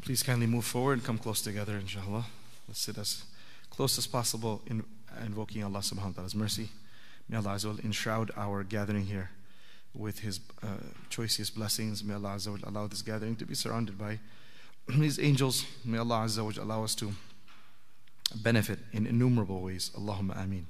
Please kindly move forward and come close together, inshallah. Let's sit as close as possible in invoking Allah subhanahu wa ta'ala's mercy. May Allah Azza wa Jal enshroud our gathering here with His choicest blessings. May Allah Azza wa Jal allow this gathering to be surrounded by His angels. May Allah Azza wa Jal allow us to benefit in innumerable ways. Allahumma ameen.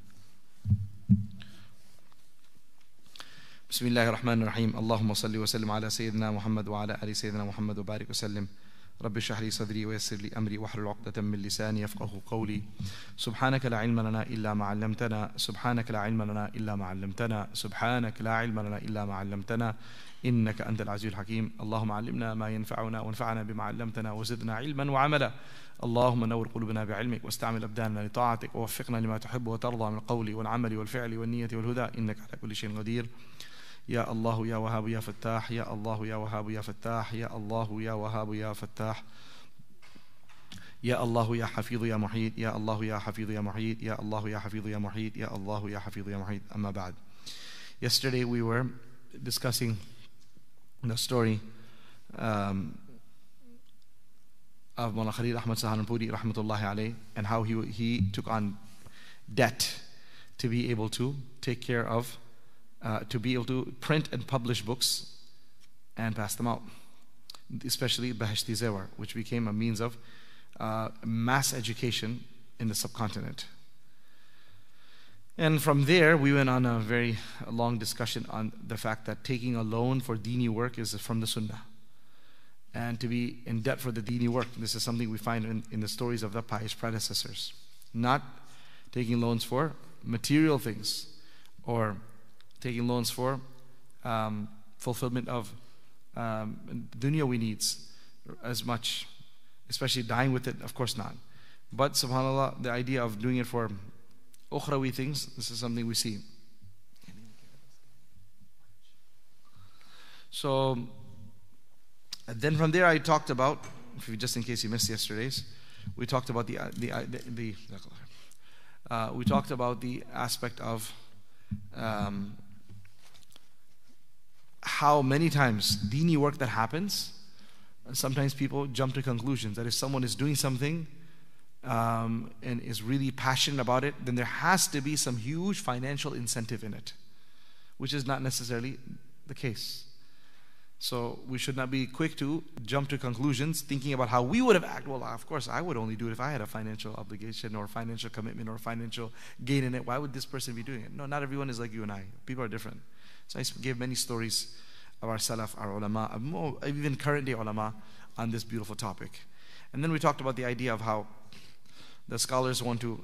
Bismillahir Rahmanir Rahim. Allahumma salli wa sallim ala Sayyidina Muhammad wa ala ali Sayyidina Muhammad wa barik wa sallim. رب اشرح لي صدري ويسر لي أمري واحلل عقدة من لساني يفقهوا قولي سبحانك لا علم لنا إلا ما علمتنا سبحانك لا علم لنا إلا ما علمتنا سبحانك لا علم لنا إلا ما علمتنا إنك أنت العزيز الحكيم اللهم علمنا ما ينفعنا وانفعنا بما علمتنا وزدنا علما وعملا اللهم نور قلوبنا بعلمك واستعمل أبداننا لطاعتك ووفقنا لما تحب وترضى من القول والعمل والفعل والنية والهدى إنك على كل شيء قدير يا الله يا وهاب يا فتاح يا الله يا وهاب يا فتاح يا الله يا وهاب يا فتاح يا الله يا حفيظ يا محيط يا الله يا حفيظ يا محيط يا الله يا حفيظ يا محيط يا الله يا حفيظ يا محيط أما بعد. Yesterday we were discussing the story of Mawlana Khalil Ahmad Saharanpuri rahmatullahi alayh, and how he took on debt to be able to take care of to be able to print and publish books and pass them out, especially Bahashti Zawar, which became a means of mass education in the subcontinent. And from there we went on a very long discussion on the fact that taking a loan for dini work is from the Sunnah, and to be in debt for the dini work, this is something we find in the stories of the pious predecessors. Not taking loans for material things or taking loans for fulfillment of dunyawi needs as much, especially dying with it, of course not. But subhanAllah, the idea of doing it for ukhrawi things, this is something we see. So then from there I talked about, just in case you missed yesterday's, we talked about the aspect of how many times dini work that happens, sometimes people jump to conclusions that if someone is doing something and is really passionate about it, then there has to be some huge financial incentive in it, which is not necessarily the case. So we should not be quick to jump to conclusions thinking about how we would have acted. Well, of course I would only do it if I had a financial obligation or financial commitment or financial gain in it. Why would this person be doing it? No, not everyone is like you and I. People are different. So I gave many stories of our salaf, our ulama, even current day ulama, on this beautiful topic. And then we talked about the idea of how the scholars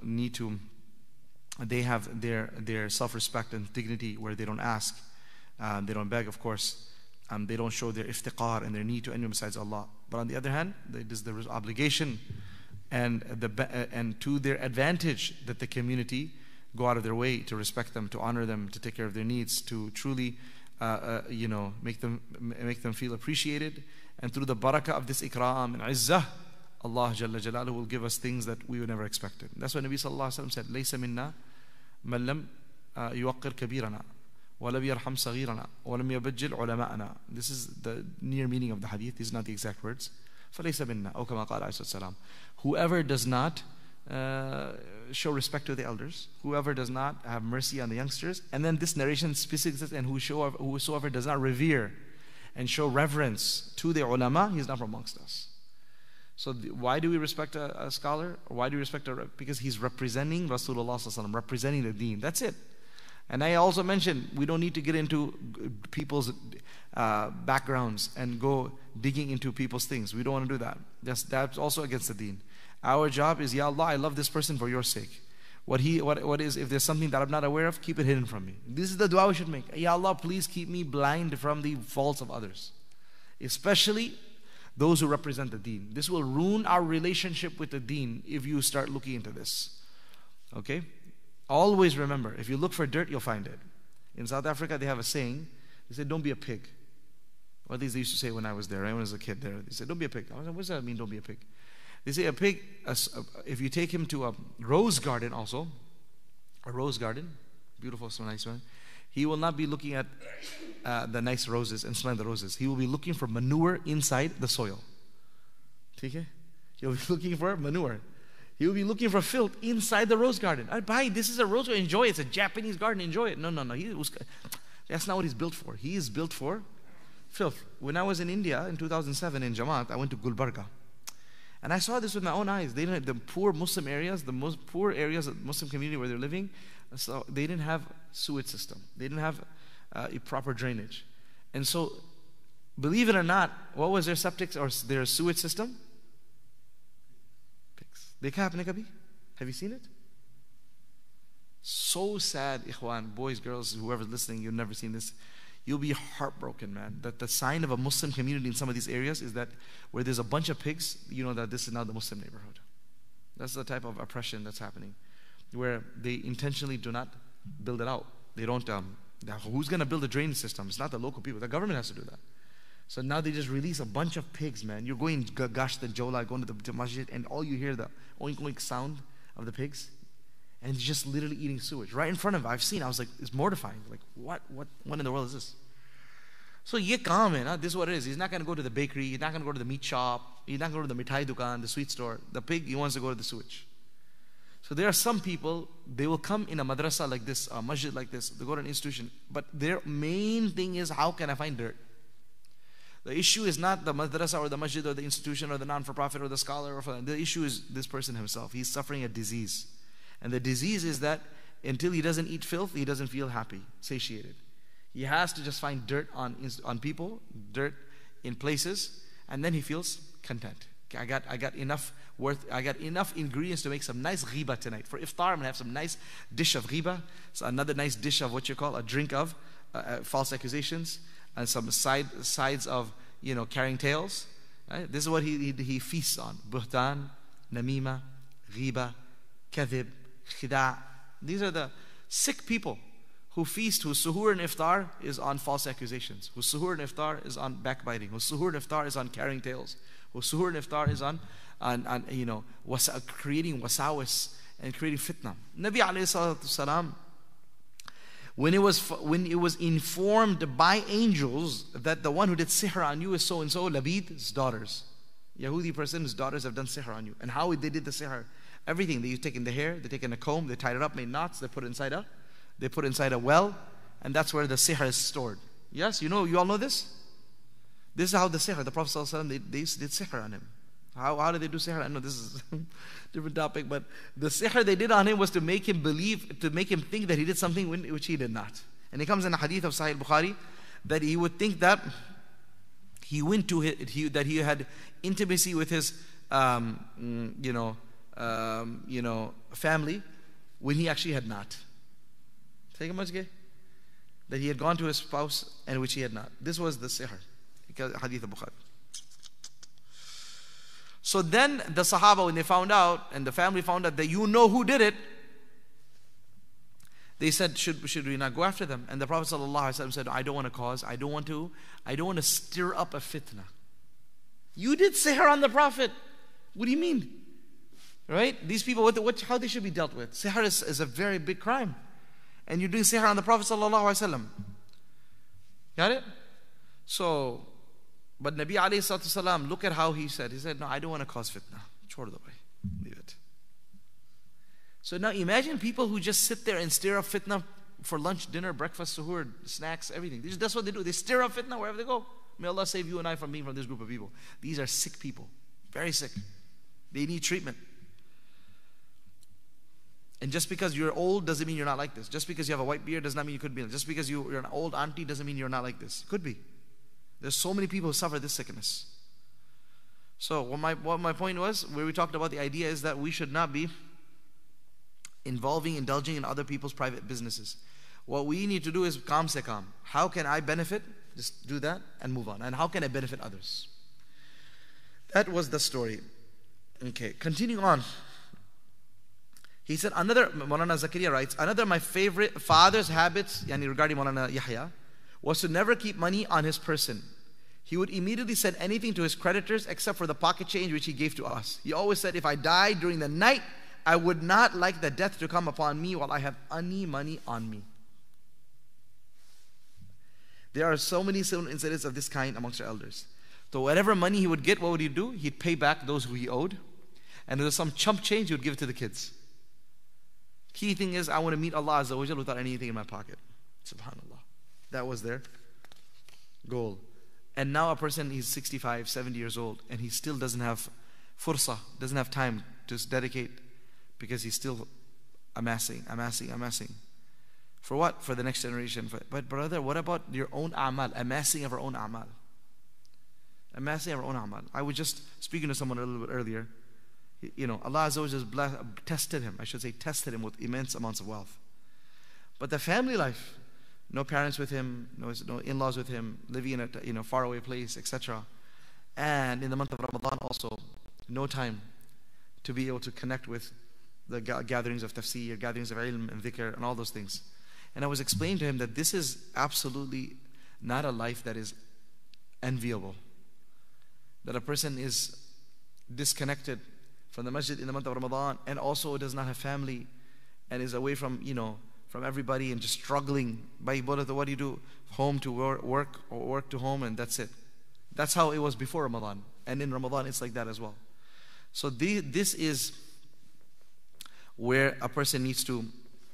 they have their self-respect and dignity, where they don't ask, they don't beg, of course, they don't show their iftiqar and their need to anyone besides Allah. But on the other hand, there is the obligation and to their advantage that the community go out of their way to respect them, to honor them, to take care of their needs, to truly make them feel appreciated. And through the barakah of this ikram and izzah, Allah Jalla Jalaluhu will give us things that we would never expected. That's what Nabi Sallallahu Alaihi Wasallam said, "Laysa minna man lam yuwaqqir kabirana wa lam yarham saghirana wa lam yabajjil ulama'ana." This is the near meaning of the hadith. These are not the exact words. فَلَيْسَ مِنَّا أو كما قال عليه الصلاة والسلام. Whoever does not show respect to the elders, whoever does not have mercy on the youngsters, and then this narration specifically says, and whosoever does not revere and show reverence to the ulama, he is not from amongst us. So why do we respect a scholar? Why do we respect because he's representing Rasulullah sallallahu alaihi wasallam, representing the deen. That's it. And I also mentioned we don't need to get into people's backgrounds and go digging into people's things. We don't want to do that. That's also against the deen. Our job is, Ya Allah, I love this person for your sake. What is, if there's something that I'm not aware of, keep it hidden from me. This is the dua we should make. Ya Allah, please keep me blind from the faults of others, especially those who represent the deen. This will ruin our relationship with the deen if you start looking into this. Okay? Always remember, if you look for dirt, you'll find it. In South Africa, they have a saying. They say, don't be a pig. Or at least they used to say when I was there, right? When I was a kid there. They said, don't be a pig. I was like, what does that mean, don't be a pig? They say a pig, if you take him to a rose garden also, a rose garden, beautiful, so nice one, he will not be looking at the nice roses and smelling the roses. He will be looking for manure inside the soil. Okay? He'll be looking for manure. He'll be looking for filth inside the rose garden. Bhai, this is a rose garden. Enjoy it. It's a Japanese garden. Enjoy it. No. That's not what he's built for. He is built for filth. When I was in India in 2007 in Jamaat, I went to Gulbarga. And I saw this with my own eyes. They didn't, the poor Muslim areas, the most poor areas of the Muslim community where they're living, so they didn't have sewage system. They didn't have a proper drainage. And so, believe it or not, what was their septic or their sewage system? Dekha aapne kabhi? Have you seen it? So sad, ikhwan, boys, girls, whoever's listening, you've never seen this. You'll be heartbroken, man. That the sign of a Muslim community in some of these areas is that where there's a bunch of pigs, you know that this is now the Muslim neighborhood. That's the type of oppression that's happening, where they intentionally do not build it out. They don't, who's going to build a drainage system? It's not the local people. The government has to do that. So now they just release a bunch of pigs, man. You're going Gasht and Jola, going to the masjid, and all you hear the oink oink sound of the pigs, and just literally eating sewage right in front of it. I was like, it's mortifying. Like, what in the world is this? So ye kaam hai na, this is what it is. He's not going to go to the bakery, he's not going to go to the meat shop, he's not going to go to the mithai dukan, the sweet store. The pig, he wants to go to the sewage. So there are some people, they will come in a madrasa like this, a masjid like this, they go to an institution, but their main thing is, how can I find dirt? The issue is not the madrasa or the masjid or the institution or the non-for-profit or the scholar. The issue is this person himself. He's suffering a disease. And the disease is that until he doesn't eat filth, he doesn't feel happy, satiated. He has to just find dirt on people, dirt in places, and then he feels content. Okay, I got enough ingredients to make some nice ghiba tonight. For iftar, I'm going to have some nice dish of ghiba. So another nice dish of what you call a drink of false accusations. And some sides of, carrying tales. Right? This is what he feasts on. Buhtan, namima, ghiba, kadhib, khida'. These are the sick people who feast, whose suhoor and iftar is on false accusations, whose suhoor and iftar is on backbiting, whose suhoor and iftar is on carrying tales, whose suhoor and iftar is on creating wasawis and creating fitna. Nabi alayhi salatu salam, when it was informed by angels that the one who did sihr on you is so and so, Labid's daughters, Yahudi person's daughters have done sihr on you. And how they did the sihr? Everything. They taken the hair, they taken a comb, they tied it up, made knots, they put it inside a well, and that's where the sihr is stored. Yes, you all know this? This is how the sihr, the Prophet ﷺ, they did sihr on him. How did they do sihr? I know this is a different topic, but the sihr they did on him was to make him believe, to make him think that he did something which he did not. And it comes in a hadith of Sahih Bukhari that he would think that that he had intimacy with his family when he actually had not. That he had gone to his spouse and which he had not. This was the sihr. Hadith of Bukhari. So then the Sahaba, when they found out, and the family found out that who did it, they said, should we not go after them? And the Prophet ﷺ said, I don't want to stir up a fitna. You did sihr on the Prophet. What do you mean? Right? These people, how they should be dealt with. Sihr is a very big crime. And you're doing sihr on the Prophet ﷺ. Got it? So, but Nabi alayhi salatu salam, look at how he said. He said, no, I don't want to cause fitna. Chhod do bhai. Leave it. So now imagine people who just sit there and stir up fitna for lunch, dinner, breakfast, suhoor, snacks, everything. That's what they do. They stir up fitna wherever they go. May Allah save you and I from being from this group of people. These are sick people. Very sick. They need treatment. And just because you're old doesn't mean you're not like this. Just because you have a white beard does not mean you could be. Just because you're an old auntie doesn't mean you're not like this. Could be. There's so many people who suffer this sickness. So what my point was, where we talked about the idea is that we should not be indulging in other people's private businesses. What we need to do is kaam se kaam. How can I benefit? Just do that and move on. And how can I benefit others? That was the story. Okay, continuing on. He said, Maulana Zakaria writes, another of my favorite father's habits, regarding Maulana Yahya, was to never keep money on his person. He would immediately send anything to his creditors except for the pocket change which he gave to us. He always said, if I died during the night, I would not like the death to come upon me while I have any money on me. There are so many incidents of this kind amongst our elders. So whatever money he would get, what would he do? He'd pay back those who he owed. And if there was some chump change, he would give it to the kids. Key thing is, I want to meet Allah Azza wa Jal without anything in my pocket. Subhanallah. That was their goal. And now a person, he's 65, 70 years old, and he still doesn't have fursa, doesn't have time to dedicate, because he's still amassing. For what? For the next generation. But brother, what about your own a'mal? Amassing of our own a'mal. Amassing of our own a'mal. I was just speaking to someone a little bit earlier. Allah Azza wa Jal tested him with immense amounts of wealth. But the family life, no parents with him, no in-laws with him, living in a faraway place, etc. And in the month of Ramadan also, no time to be able to connect with the gatherings of tafsir, gatherings of ilm and dhikr and all those things. And I was explaining to him that this is absolutely not a life that is enviable. That a person is disconnected from the masjid in the month of Ramadan, and also does not have family, and is away from from everybody, and just struggling. By what do you do? Home to work, or work to home, and that's it. That's how it was before Ramadan, and in Ramadan it's like that as well. So this is where a person needs to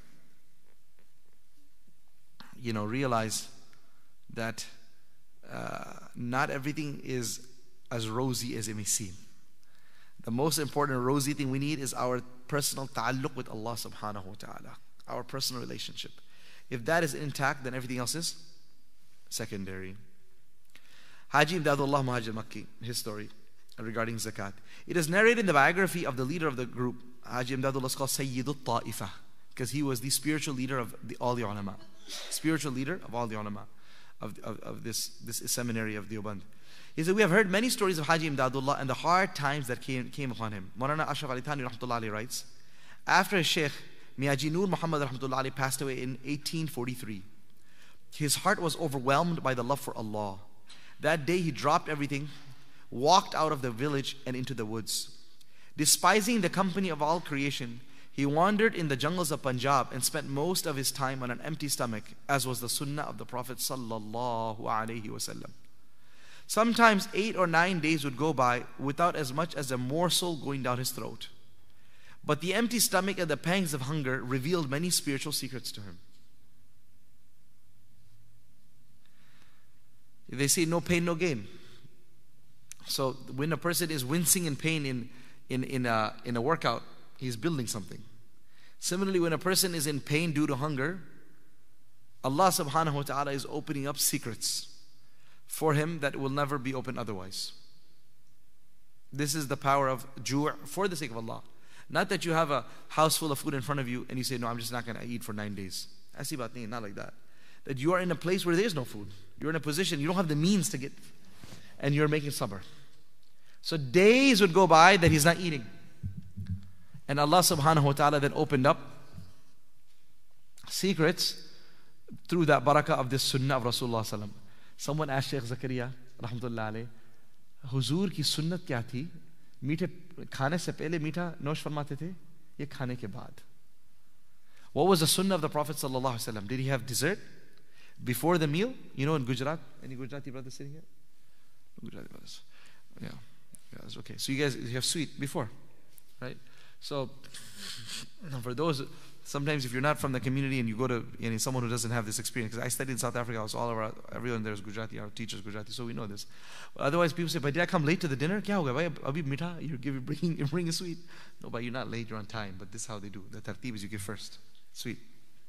realize that not everything is as rosy as it may seem. The most important rosy thing we need is our personal ta'alluq with Allah subhanahu wa ta'ala, our personal relationship. If that is intact, then everything else is secondary. Haji Imdadullah Muhajir Makki, his story regarding zakat. It is narrated in the biography of the leader of the group. Haji Imdadullah is called Sayyidut Ta'ifah, because he was the spiritual leader of all the ulama. Spiritual leader of all the ulama of this seminary of Deoband. He said, we have heard many stories of Haji Imdadullah and the hard times that came upon him. Maulana Ashraf Ali Thani rahmatullah alayhi writes, after his Sheikh Miyaji Nur Muhammad rahmatullah alayhi passed away in 1843, his heart was overwhelmed by the love for Allah. That day he dropped everything, walked out of the village and into the woods. Despising the company of all creation, he wandered in the jungles of Punjab and spent most of his time on an empty stomach, as was the sunnah of the Prophet sallallahu alaihi wasallam. Sometimes 8 or 9 days would go by without as much as a morsel going down his throat. But the empty stomach and the pangs of hunger revealed many spiritual secrets to him. They say no pain, no gain. So when a person is wincing in pain in a workout, he's building something. Similarly, when a person is in pain due to hunger, Allah subhanahu wa ta'ala is opening up secrets for him that will never be opened otherwise. This is the power of ju' for the sake of Allah. Not that you have a house full of food in front of you and you say, no, I'm just not going to eat for 9 days. Aisi baat nahi, not like that. That you are in a place where there is no food. You're in a position, you don't have the means to get, and you're making sabr. So days would go by that he's not eating. And Allah subhanahu wa ta'ala then opened up secrets through that barakah of this sunnah of Rasulullah sallallahu alaihi wasallam. Someone asked Shaykh Zakaria rahmatullah alayhi, Huzur ki sunnat kya thi? Meethe khane se pehle meetha nosh farmate the? Ye khane ke baad. What was the sunnah of the Prophet sallallahu alaihi wasallam? Did he have dessert before the meal? In Gujarat, any Gujarati brothers sitting here? Gujarati brothers. Yeah, it's okay. So you have sweet before, right? So for those, sometimes if you're not from the community and you go to someone who doesn't have this experience, because I studied in South Africa, I was all around, everyone there is Gujarati, our teachers Gujarati, so we know this. But otherwise people say, but did I come late to the dinner? Kya hoga bhai, abhi mitha, you're bringing sweet. No, but you're not late, you're on time. But this is how they do. The tartib is you give first, sweet.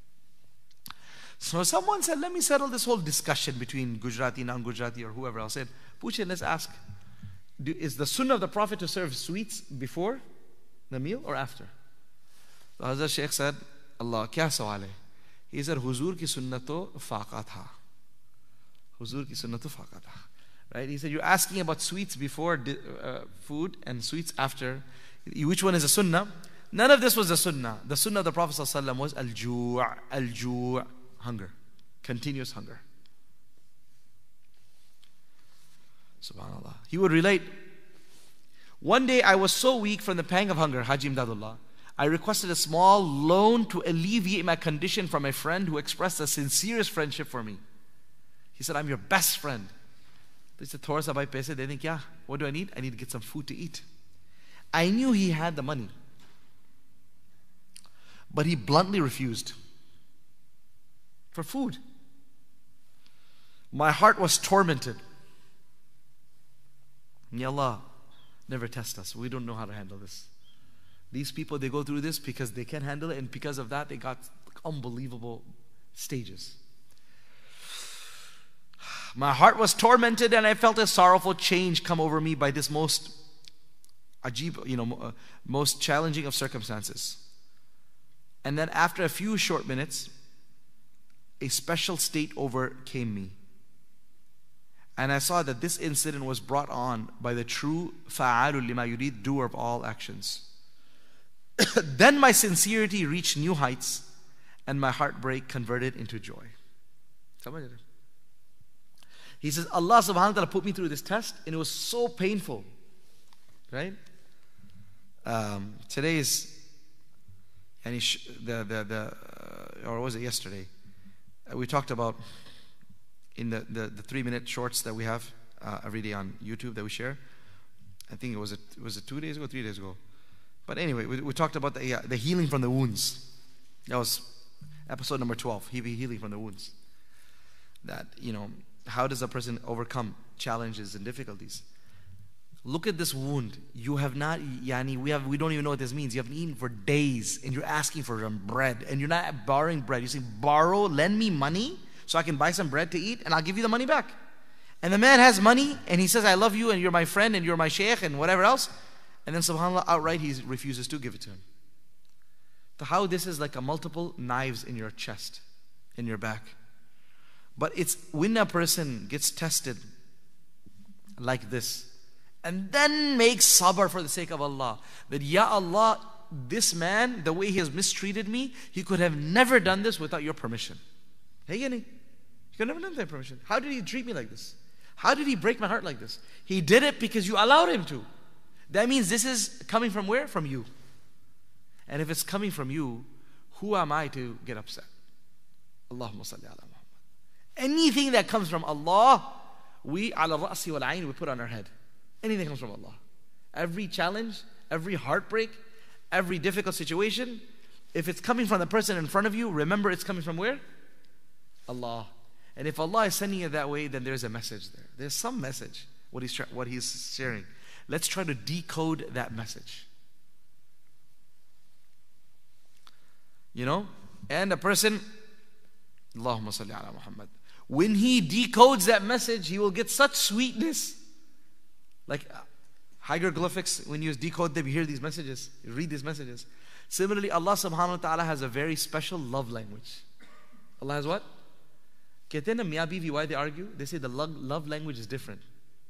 So someone said, let me settle this whole discussion between Gujarati, non-Gujarati, or whoever else. Said, Puche, let's ask, is the sunnah of the Prophet to serve sweets before the meal or after? So Hazrat Shaykh said, Allah, kya sawal hai? He said, Huzur ki sunnato faqa tha. Huzur ki sunnato faqa tha. Right? He said, you're asking about sweets before food and sweets after. Which one is a sunnah? None of this was a sunnah. The sunnah of the Prophet ﷺ was al-ju', hunger, continuous hunger. Subhanallah. He would relate, one day I was so weak from the pang of hunger, Haji Imdadullah, I requested a small loan to alleviate my condition from a friend who expressed the sincerest friendship for me. He said, I'm your best friend. They said, Thora sa bhai paise. They think, yeah, what do I need? I need to get some food to eat. I knew he had the money. But he bluntly refused. For food. My heart was tormented. Ya Allah, never test us. We don't know how to handle this. These people, they go through this because they can't handle it, and because of that, they got unbelievable stages. My heart was tormented, and I felt a sorrowful change come over me by this most ajib, most challenging of circumstances. And then after a few short minutes, a special state overcame me. And I saw that this incident was brought on by the true fa'alul lima yurid, doer of all actions. Then my sincerity reached new heights, and my heartbreak converted into joy. He says, Allah subhanahu wa ta'ala put me through this test, and it was so painful. Right? Today is, and or was it yesterday? We talked about in the 3-minute shorts that we have every day on YouTube that we share. I think it was 2 days ago, 3 days ago. But anyway, we talked about the healing from the wounds. That was episode number 12, healing from the wounds. That, how does a person overcome challenges and difficulties? Look at this wound. You have not, we don't even know what this means. You haven't eaten for days, and you're asking for some bread, and you're not borrowing bread. You're saying, lend me money so I can buy some bread to eat, and I'll give you the money back. And the man has money, and he says, I love you, and you're my friend, and you're my sheikh, and whatever else. And then subhanAllah, outright he refuses to give it to him. So how this is like a multiple knives in your chest, in your back. But it's when a person gets tested like this, and then makes sabr for the sake of Allah, that Ya Allah, this man, the way he has mistreated me, he could have never done this without your permission. Hey, he could never done that permission. How did he treat me like this? How did he break my heart like this? He did it because you allowed him to. That means this is coming from where? From you. And if it's coming from you, who am I to get upset? Allahumma salli ala Muhammad. Anything that comes from Allah, we ala ra'si wal ayn, we put on our head. Anything comes from Allah. Every challenge, every heartbreak, every difficult situation, if it's coming from the person in front of you, remember it's coming from where? Allah. And if Allah is sending it that way, then there's a message there. There's some message, what he's sharing. Let's try to decode that message. And a person, Allahumma salli ala Muhammad, when he decodes that message, he will get such sweetness. Like hieroglyphics, when you decode them, you hear these messages, you read these messages. Similarly, Allah subhanahu wa ta'ala has a very special love language. Allah has what? Kehte na Miyan Bivi, why they argue? They say the love language is different.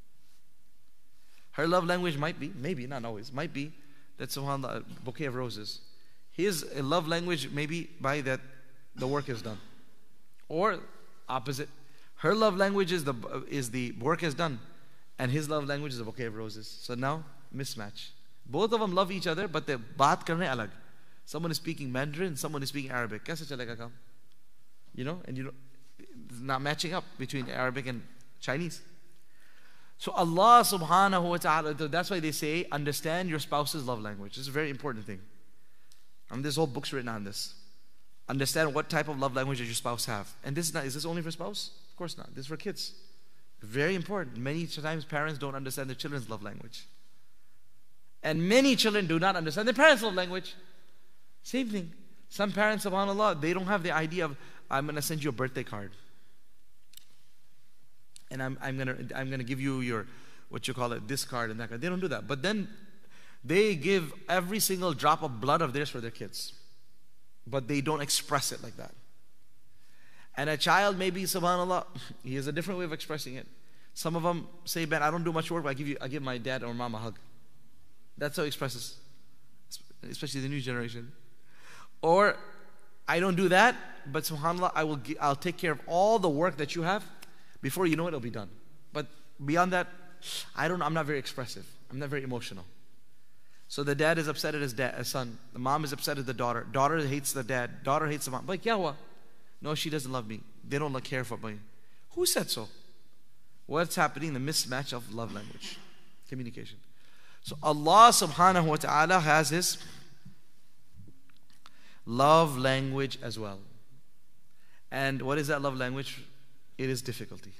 Her love language might be, maybe, not always, might be that subhanAllah, a bouquet of roses. His love language maybe by that the work is done. Or opposite. Her love language is the work is done. And his love language is a bouquet of roses. So now, mismatch. Both of them love each other, but they baat karne alag. Someone is speaking Mandarin, someone is speaking Arabic. Kaise chalega kaam? And it's not matching up between Arabic and Chinese. So Allah subhanahu wa ta'ala, that's why they say, understand your spouse's love language. This is a very important thing. There's whole books written on this. Understand what type of love language does your spouse have. And is this only for spouse? Of course not. This is for kids. Very important. Many times parents don't understand their children's love language. And many children do not understand their parents' love language. Same thing. Some parents, subhanAllah, they don't have the idea of, I'm going to send you a birthday card. And I'm gonna give you your, this card and that card. They don't do that. But then they give every single drop of blood of theirs for their kids. But they don't express it like that. And a child maybe, subhanAllah, he has a different way of expressing it. Some of them say, Ben, I don't do much work, but I give my dad or mom a hug. That's how he expresses, especially the new generation. Or, I don't do that, but subhanAllah, I'll take care of all the work that you have. Before you know it, it'll be done. But beyond that, I'm not very expressive. I'm not very emotional. So the dad is upset at his son. The mom is upset at the daughter. Daughter hates the dad. Daughter hates the mom. But kya hua? No, she doesn't love me. They don't care for me. Who said so? What's happening? The mismatch of love language, communication. So Allah subhanahu wa ta'ala has His love language as well. And what is that love language? It is difficulty.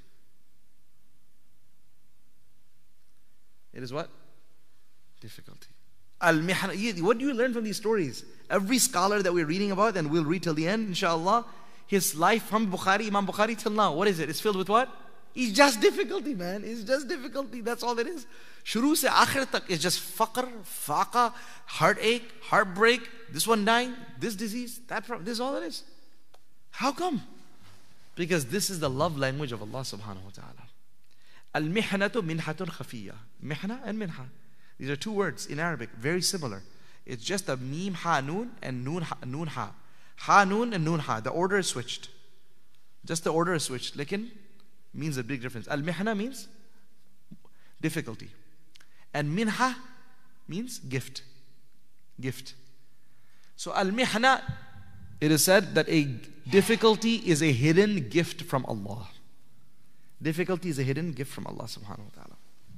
It is what? Difficulty. Al-mihna. What do you learn from these stories? Every scholar that we're reading about, and we'll read till the end, inshallah, his life from Bukhari, Imam Bukhari till now, what is it? It's filled with what? It's just difficulty, man. It's just difficulty. That's all it is. Shuru se akhir tak is just faqr, faqa, heartache, heartbreak, this one dying, this disease, that problem. This is all it is. How come? Because this is the love language of Allah subhanahu wa ta'ala. Al-mihnatu minhatun khafiyya. Mihna and minha. These are two words in Arabic, very similar. It's just a mim ha noon and noon ha. Ha noon and noon ha. The order is switched. Just the order is switched. Lekin means a big difference. Al-mihna means difficulty. And minha means gift. Gift. So al-mihna, it is said that a difficulty is a hidden gift from Allah. Difficulty is a hidden gift from Allah subhanahu wa ta'ala.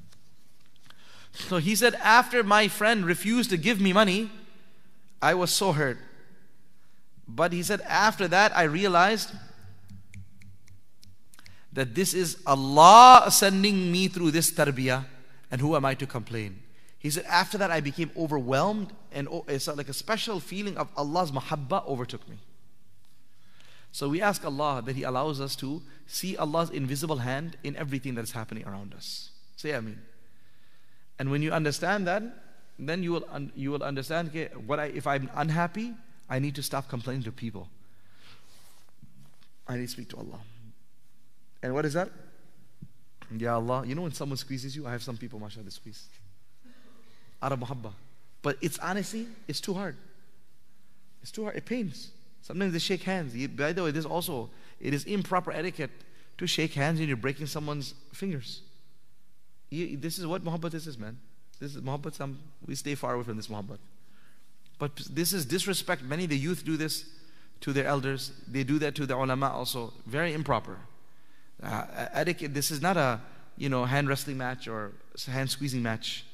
So he said, after my friend refused to give me money, I was so hurt. But he said, after that I realized that this is Allah sending me through this tarbiyah, and who am I to complain? He said, after that I became overwhelmed, and it's like a special feeling of Allah's mahabbah overtook me. So we ask Allah that He allows us to see Allah's invisible hand in everything that is happening around us. Say Ameen. And when you understand that, then you will understand, okay, if I'm unhappy, I need to stop complaining to people. I need to speak to Allah. And what is that? Ya Allah, you know when someone squeezes you, I have some people, mashallah, they squeeze. Out of muhabbah. But it's honestly, it's too hard. It's too hard, it pains. Sometimes they shake hands. By the way, it is improper etiquette to shake hands when you're breaking someone's fingers. This is what muhabbat is, man. This is muhabbat. We stay far away from this muhabbat. But this is disrespect. Many of the youth do this to their elders. They do that to the ulama also. Very improper. Etiquette. This is not a hand wrestling match or hand squeezing match.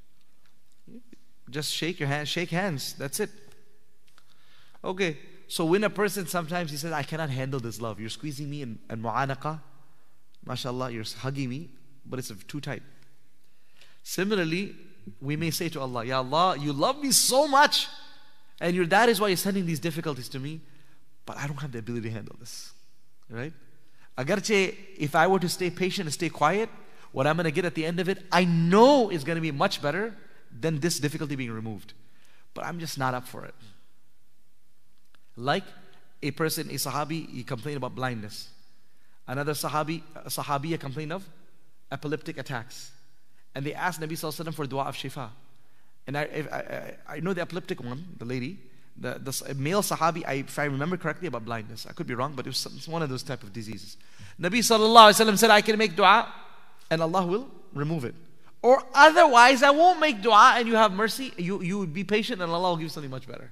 Just shake your hand. Shake hands. That's it. Okay. So when a person sometimes he says, I cannot handle this love. You're squeezing me and mu'anaqa. MashaAllah, you're hugging me, but it's too tight. Similarly, we may say to Allah, Ya Allah, you love me so much, and that is why you're sending these difficulties to me, but I don't have the ability to handle this. Right? Agarche, if I were to stay patient and stay quiet, what I'm going to get at the end of it, I know is going to be much better than this difficulty being removed. But I'm just not up for it. Like a sahabi, he complained about blindness. Another sahabiya complained of epileptic attacks. And they asked Nabi Sallallahu Alaihi Wasallam for dua of shifa. And I know the epileptic one, the lady, the male sahabi, if I remember correctly, about blindness. I could be wrong, but it was one of those type of diseases. Nabi Sallallahu Alaihi Wasallam said, I can make dua and Allah will remove it. Or otherwise, I won't make dua and you have mercy. You would be patient and Allah will give you something much better.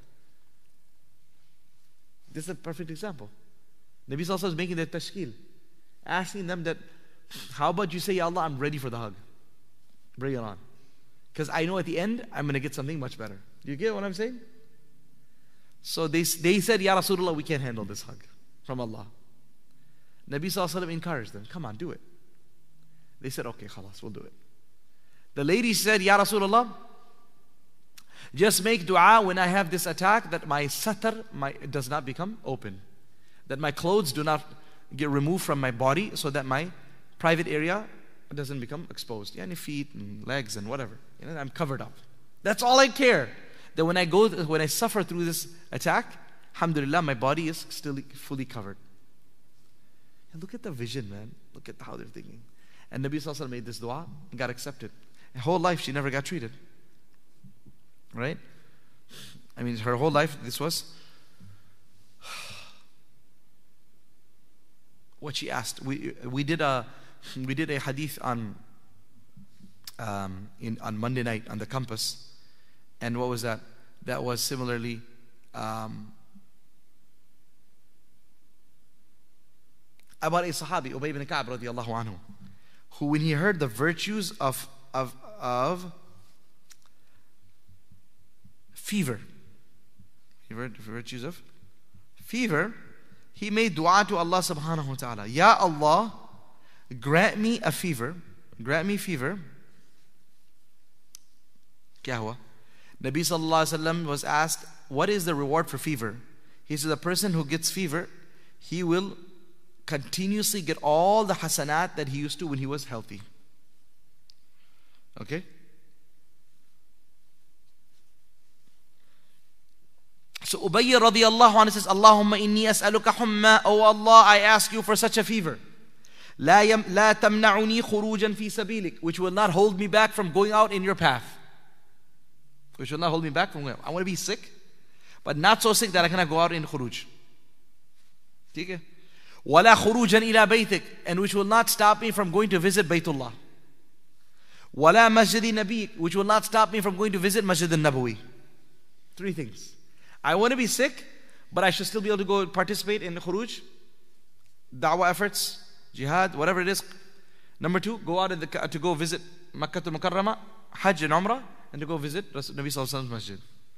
This is a perfect example. Nabi Sallallahu Alaihi Wasallam is making that tashkil, asking them that, how about you say, Ya Allah, I'm ready for the hug. Bring it on. Because I know at the end, I'm going to get something much better. Do you get what I'm saying? So they said, Ya Rasulullah, we can't handle this hug from Allah. Nabi Sallallahu Alaihi Wasallam encouraged them, come on, do it. They said, okay, khalas, we'll do it. The lady said, Ya Rasulullah, just make dua when I have this attack that my satar does not become open. That my clothes do not get removed from my body so that my private area doesn't become exposed. Yani feet and legs and whatever. I'm covered up. That's all I care. That when I suffer through this attack, alhamdulillah, my body is still fully covered. And look at the vision, man. Look at how they're thinking. And Nabi Sallallahu Alaihi Wasallam made this dua and got accepted. Her whole life, she never got treated. Right? I mean, her whole life, this was what she asked. We did a hadith on Monday night on the campus, and what was that? That was similarly about a Sahabi, Ubay ibn Ka'b radiyallahu anhu. who when he heard the virtues of fever, he heard the virtues of fever, he made dua to Allah subhanahu wa ta'ala. Ya Allah, grant me a fever. Grant me fever. Kya hua? Nabi sallallahu alaihi wasallam was asked, what is the reward for fever? He said, the person who gets fever, he will continuously get all the hasanat that he used to when he was healthy. Okay? So Ubayy radiyallahu anhu says, Allahumma inni as'aluka humma. Oh Allah, I ask you for such a fever. لا تمنعني خروجا في سبيلك, which will not hold me back from going out in your path. Which will not hold me back from going out. I want to be sick, but not so sick that I cannot go out in khuruj. Okay? ولا خروجا إلى بيتك, and which will not stop me from going to visit Baytullah. ولا مسجد نبيك, which will not stop me from going to visit Masjid al-Nabawi. 3 things. I want to be sick, but I should still be able to go participate in the khuruj, da'wah efforts, jihad, whatever it is. Number 2, go out to go visit Makkah al-Mukarramah, Hajj and Umrah, and to go visit Nabi Sallallahu Alaihi Wasallam's masjid.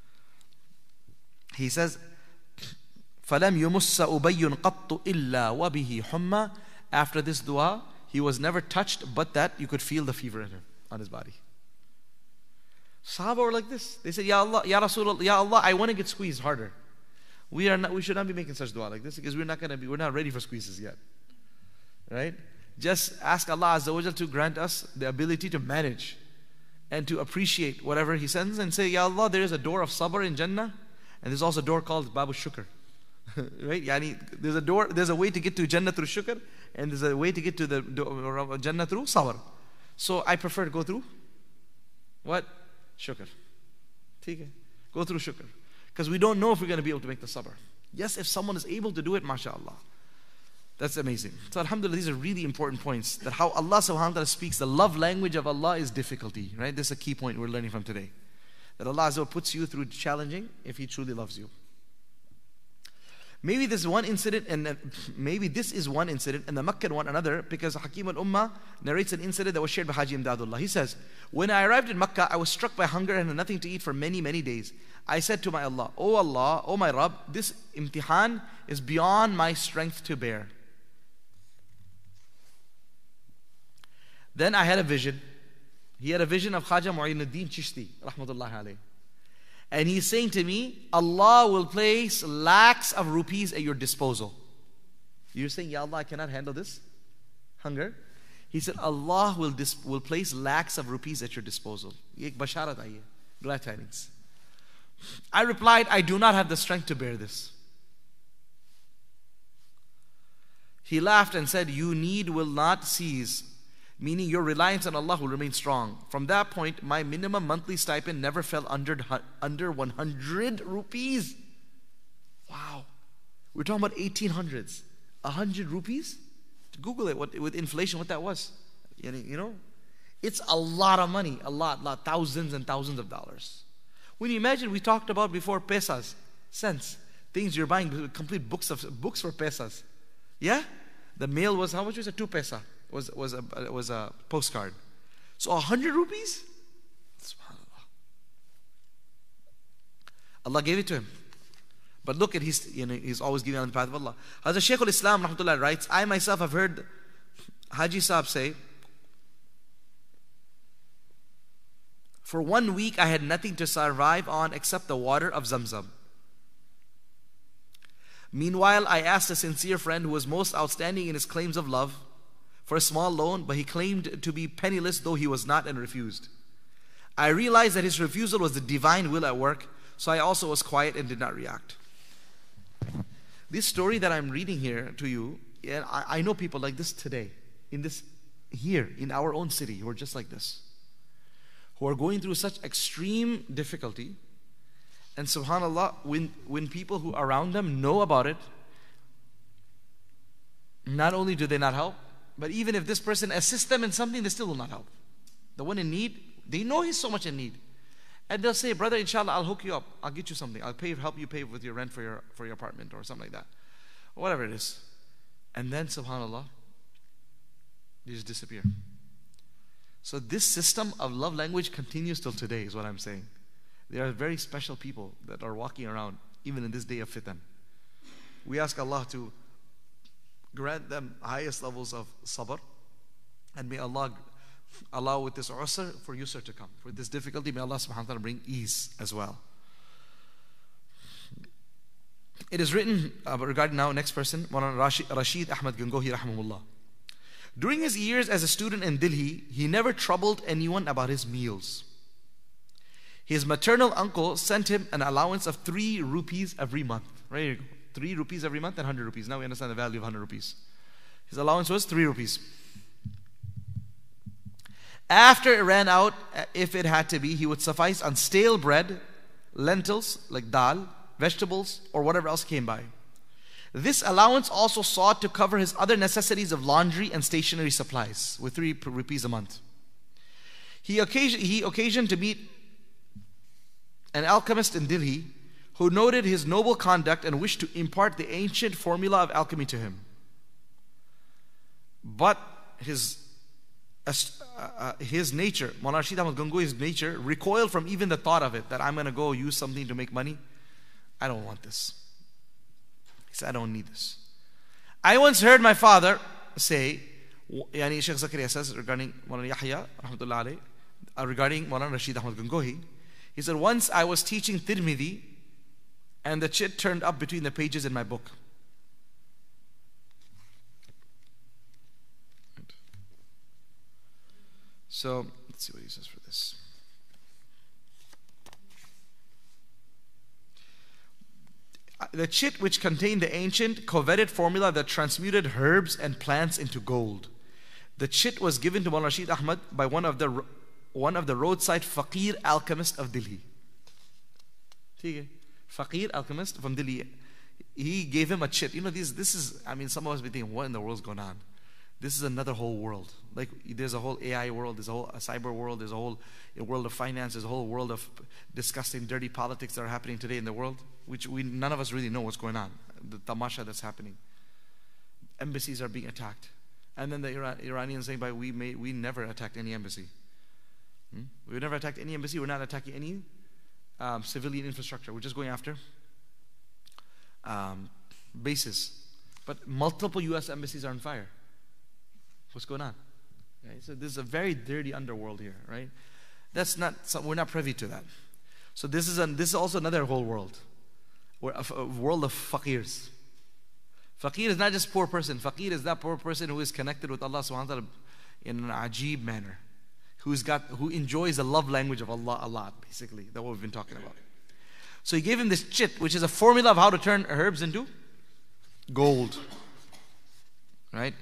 He says, فَلَمْ يُمُسَّ أُبَيٌّ قَطُّ إِلَّا وَبِهِ حُمَّةٌ. After this dua, he was never touched, but that you could feel the fever in him, on his body. Sahaba were like this. They said, Ya Allah, Ya Rasulullah, Ya Allah, I want to get squeezed harder. We should not be making such dua like this, because we're not ready for squeezes yet. Right? Just ask Allah Azza wa Jal to grant us the ability to manage and to appreciate whatever He sends, and say, Ya Allah, there is a door of sabr in Jannah, and there's also a door called Babu Shukr. Right? Yani, there's a way to get to Jannah through shukr, and there's a way to get to the Jannah through sabr. So I prefer to go through what? Shukr. Go through shukr. Because we don't know if we're going to be able to make the sabr. Yes, if someone is able to do it, mashallah. That's amazing. So alhamdulillah, these are really important points. That how Allah subhanahu wa ta'ala speaks, the love language of Allah is difficulty. Right? This is a key point we're learning from today. That Allah Azza wa puts you through challenging if He truly loves you. Maybe this is one incident, and the Meccan one another, because Hakim al-Ummah narrates an incident that was shared by Haji Imdadullah. He says, when I arrived in Makkah, I was struck by hunger and had nothing to eat for many, many days. I said to my Allah, oh my Rabb, this imtihan is beyond my strength to bear. Then I had a vision. He had a vision of Khaja Mu'inuddin Chishti, rahmatullahi alayhi. And he's saying to me, Allah will place lakhs of rupees at your disposal. You're saying, Ya Allah, I cannot handle this hunger. He said, Allah will place lakhs of rupees at your disposal. Ek basharat aayi, glad tidings. I replied, I do not have the strength to bear this. He laughed and said, your need will not cease, meaning your reliance on Allah will remain strong. From that point, my minimum monthly stipend never fell under 100 rupees. Wow. We're talking about 1800s. 100 rupees? Google it, with inflation, what that was. You know? It's a lot of money. A lot. Thousands and thousands of dollars. When you imagine, we talked about before pesas, cents. Things you're buying, complete books for pesas. Yeah? The mail was, how much was it? 2 pesa. Was a postcard. So 100 rupees? SubhanAllah. Allah gave it to him. But look at he's always giving on the path of Allah. Hazrat Shaykh al-Islam rahmatullah writes, I myself have heard Haji Saab say, for 1 week I had nothing to survive on except the water of Zamzam. Meanwhile, I asked a sincere friend who was most outstanding in his claims of love for a small loan, but he claimed to be penniless, though he was not, and refused. I realized that his refusal was the divine will at work, so I also was quiet and did not react. This story that I'm reading here to you, and I know people like this today, here in our own city, who are just like this, who are going through such extreme difficulty, and subhanAllah, when people who are around them know about it, not only do they not help, but even if this person assists them in something, they still will not help. The one in need, they know he's so much in need. And they'll say, brother, inshallah, I'll hook you up. I'll get you something. I'll help you pay with your rent for your apartment or something like that. Or whatever it is. And then, subhanAllah, they just disappear. So this system of love language continues till today, is what I'm saying. There are very special people that are walking around, even in this day of fitan. We ask Allah to grant them highest levels of sabr, and may Allah allow with this usr for yusr to come. For this difficulty, may Allah subhanahu wa ta'ala bring ease as well. It is written regarding now next person, Rashid Ahmad Gangohi rahimahullah. During his years as a student in Delhi, he never troubled anyone about his meals. His maternal uncle sent him an allowance of 3 rupees every month. Right here you go. 3 rupees every month and 100 rupees. Now we understand the value of 100 rupees. His allowance was 3 rupees. After it ran out, if it had to be, he would suffice on stale bread, lentils like dal, vegetables, or whatever else came by. This allowance also sought to cover his other necessities of laundry and stationery supplies with 3 rupees a month. He occasioned to meet an alchemist in Delhi who noted his noble conduct and wished to impart the ancient formula of alchemy to him. But his nature, Maulana Rashid Ahmad Gangohi's nature, recoiled from even the thought of it, that I'm going to go use something to make money. I don't want this. He said, I don't need this. I once heard my father say, Yani Sheikh Zakaria says regarding Maulana Yahya, rahmatullah alayh, regarding Maulana Rashid Ahmad Gangohi, he said, once I was teaching Tirmidhi and the chit turned up between the pages in my book. So, let's see what he says for this. The chit which contained the ancient coveted formula that transmuted herbs and plants into gold. The chit was given to Maulana Rashid Ahmad by one of the roadside faqir alchemists of Delhi. Faqir alchemist from Delhi. He gave him a chit. You know, this is, I mean, some of us be thinking, what in the world's going on? This is another whole world. Like there's a whole AI world, there's a whole cyber world, there's a whole world of finance, there's a whole world of disgusting, dirty politics that are happening today in the world, which none of us really know what's going on. The tamasha that's happening. Embassies are being attacked. And then the Iranians saying, we never attacked any embassy. We never attacked any embassy, we're not attacking any civilian infrastructure. We're just going after bases. But multiple US embassies are on fire. What's going on? Right? So this is a very dirty underworld here, right? We're not privy to that. So this is also another whole world. A world of faqirs. Faqir is not just poor person. Faqir is that poor person who is connected with Allah subhanahu wa ta'ala in an ajib manner. Who enjoys the love language of Allah a lot, basically. That's what we've been talking about. So he gave him this chit, which is a formula of how to turn herbs into gold. Right?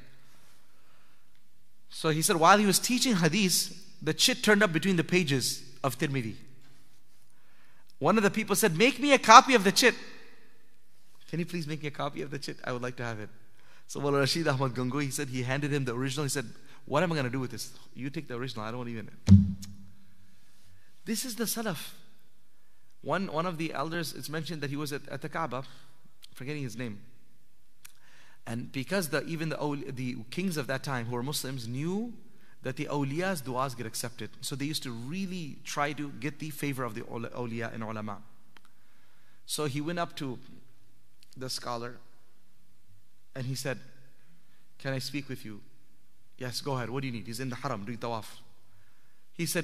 So he said while he was teaching hadith, the chit turned up between the pages of Tirmidhi. One of the people said, make me a copy of the chit. Can you please make me a copy of the chit? I would like to have it. So Maulana Rashid Ahmad Gangohi, he said, he handed him the original. He said, what am I going to do with this? You take the original, I don't want even it. This is the Salaf. One of the elders, it's mentioned that he was at the Kaaba, forgetting his name. And because even the kings of that time who were Muslims knew that the awliya's du'as get accepted. So they used to really try to get the favor of the awliya and ulama. So he went up to the scholar and he said, can I speak with you? Yes, go ahead. What do you need? He's in the haram doing tawaf. He said,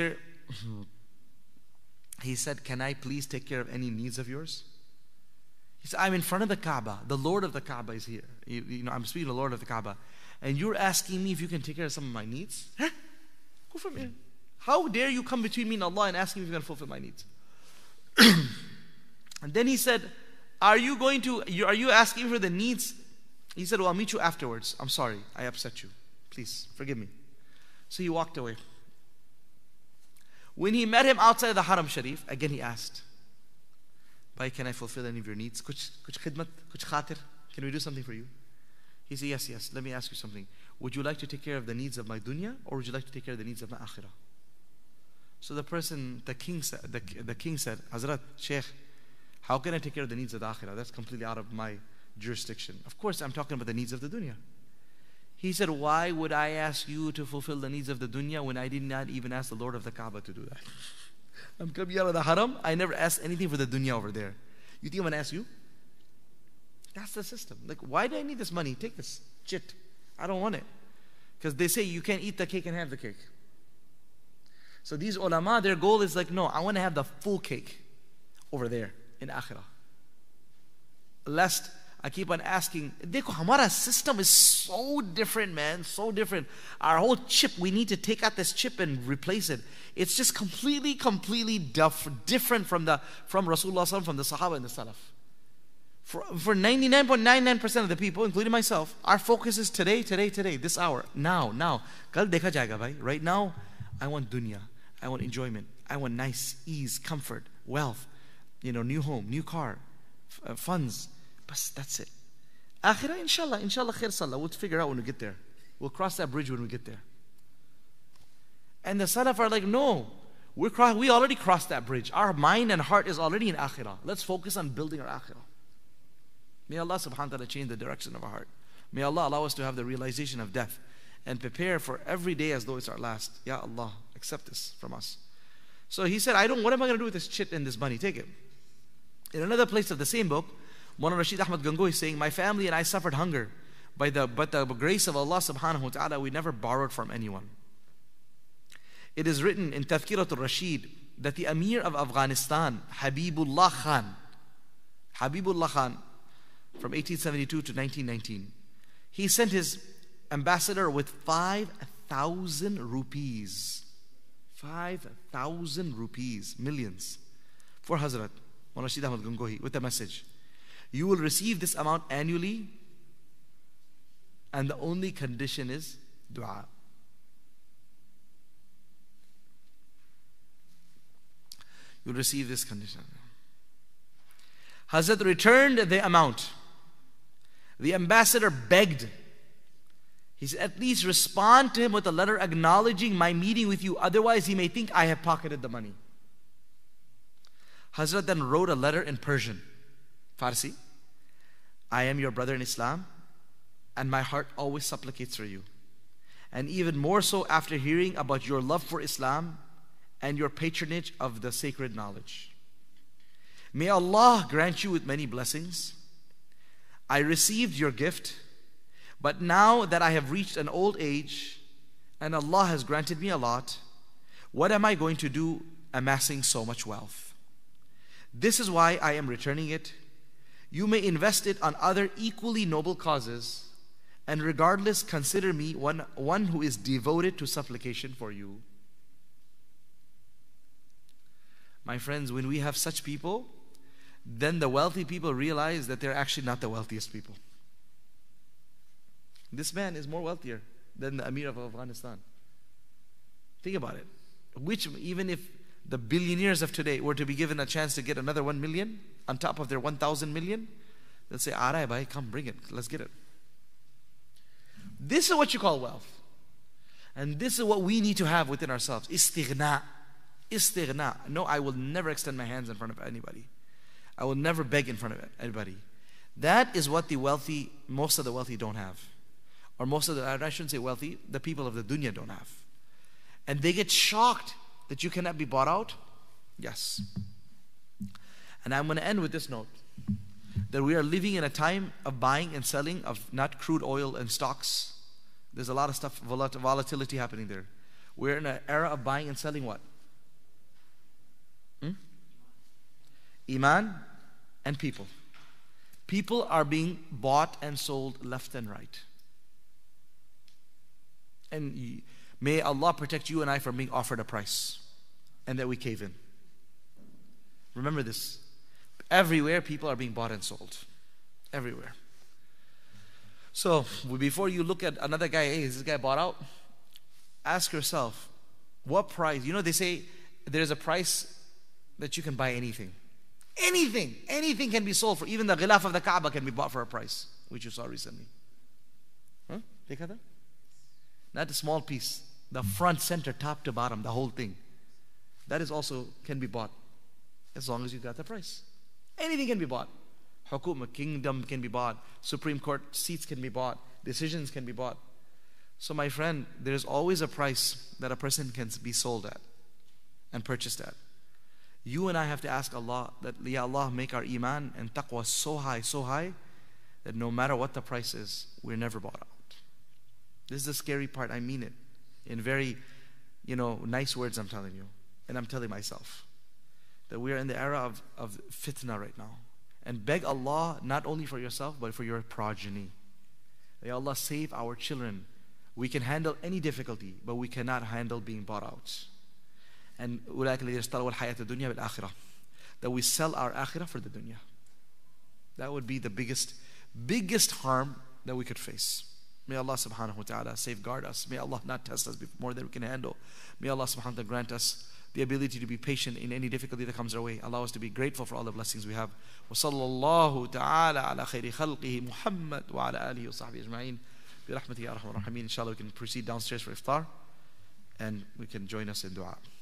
he said, can I please take care of any needs of yours? He said, I'm in front of the Kaaba. The Lord of the Kaaba is here. I'm speaking to the Lord of the Kaaba. And you're asking me if you can take care of some of my needs? Huh? Go from here. How dare you come between me and Allah and ask me if you're going to fulfill my needs? And then he said, are you asking for the needs? He said, well, I'll meet you afterwards. I'm sorry, I upset you. Please, forgive me. So he walked away. When he met him outside the Haram Sharif, again he asked, Bhai, can I fulfill any of your needs? Kuch khidmat, kuch khatir? Can we do something for you? He said, yes. Let me ask you something. Would you like to take care of the needs of my dunya, or would you like to take care of the needs of my akhirah? So the king said, Hazrat, Sheikh, how can I take care of the needs of the akhirah? That's completely out of my jurisdiction. Of course, I'm talking about the needs of the dunya. He said, why would I ask you to fulfill the needs of the dunya when I did not even ask the Lord of the Kaaba to do that? I'm coming out of the haram. I never asked anything for the dunya over there. You think I'm going to ask you? That's the system. Like, why do I need this money? Take this shit. I don't want it. Because they say you can't eat the cake and have the cake. So these ulama, their goal is like, no, I want to have the full cake over there in akhirah. Lest I keep on asking, dekho, hamara system is so different, man, so different. Our whole chip, we need to take out this chip and replace it. It's just completely different from Rasulullah, from the Sahaba and the Salaf. For 99.99% of the people, including myself, our focus is today, this hour, now. Kal dekha jayega bhai. Right now, I want dunya. I want enjoyment. I want nice ease, comfort, wealth, new home, new car, funds. Bas, that's it. Akhirah, inshallah khair sallah. We'll figure out when we get there. We'll cross that bridge when we get there. And the Salaf are like, no, we already crossed that bridge. Our mind and heart is already in akhirah. Let's focus on building our akhirah. May Allah subhanahu wa ta'ala change the direction of our heart. May Allah allow us to have the realization of death and prepare for every day as though it's our last. Ya Allah, accept this from us. So he said, what am I going to do with this chit and this money? Take it. In another place of the same book, Maulana Rashid Ahmad Gangohi is saying, my family and I suffered hunger, but the grace of Allah subhanahu wa ta'ala, we never borrowed from anyone. It is written in Tadhkiratul Rashid that the Amir of Afghanistan, Habibullah Khan, from 1872 to 1919, he sent his ambassador with 5,000 rupees. 5,000 rupees, millions, for Hazrat Maulana Rashid Ahmad Gangohi, with a message. You will receive this amount annually, and the only condition is dua. You'll receive this condition. Hazrat returned the amount. The ambassador begged. He said, at least respond to him with a letter acknowledging my meeting with you. Otherwise, he may think I have pocketed the money. Hazrat then wrote a letter in Persian, Farsi. I am your brother in Islam, and my heart always supplicates for you. And even more so after hearing about your love for Islam and your patronage of the sacred knowledge. May Allah grant you with many blessings. I received your gift, but now that I have reached an old age and Allah has granted me a lot, what am I going to do amassing so much wealth? This is why I am returning it. You may invest it on other equally noble causes, and regardless, consider me one who is devoted to supplication for you. My friends, when we have such people, then the wealthy people realize that they're actually not the wealthiest people. This man is more wealthier than the Amir of Afghanistan. Think about it. Even if the billionaires of today were to be given a chance to get another 1 million on top of their 1,000 million, they'll say, "Aray bhai, come bring it. Let's get it." This is what you call wealth. And this is what we need to have within ourselves. Istighna. Istighna. No, I will never extend my hands in front of anybody. I will never beg in front of anybody. That is what most of the wealthy don't have. Or I shouldn't say wealthy, the people of the dunya don't have. And they get shocked that you cannot be bought out. Yes. And I'm going to end with this note. That we are living in a time of buying and selling of not crude oil and stocks. There's a lot of stuff, volatility happening there. We're in an era of buying and selling what? Iman and people. People are being bought and sold left and right. And may Allah protect you and I from being offered a price and that we cave in. Remember this. Everywhere people are being bought and sold. Everywhere. So before you look at another guy, hey, is this guy bought out? Ask yourself, what price? You know, they say there's a price that you can buy anything. Anything can be sold for. Even the ghilaf of the Kaaba can be bought for a price, which you saw recently. Huh? Dekha tha? Not a small piece. The front, center, top to bottom, the whole thing. That is also can be bought as long as you got the price. Anything can be bought. Hukuma, kingdom can be bought. Supreme Court seats can be bought. Decisions can be bought. So my friend, there is always a price that a person can be sold at and purchased at. You and I have to ask Allah that, Ya Allah, make our iman and taqwa so high, that no matter what the price is, we're never bought out. This is the scary part. I mean it in very, nice words I'm telling you. And I'm telling myself that we are in the era of fitna right now. And beg Allah not only for yourself, but for your progeny. Ya Allah, save our children. We can handle any difficulty, but we cannot handle being bought out. And that we sell our akhirah for the dunya. That would be the biggest harm that we could face. May Allah subhanahu wa ta'ala safeguard us. May Allah not test us more than we can handle. May Allah subhanahu wa ta'ala grant us the ability to be patient in any difficulty that comes our way. Allow us to be grateful for all the blessings we have. Wa sallallahu ta'ala ala khayri khalqihi Muhammad wa ala alihi wa sahbihi ajma'in. Bi rahmatihi ya arhamar rahimin. Inshallah we can proceed downstairs for iftar and we can join us in dua.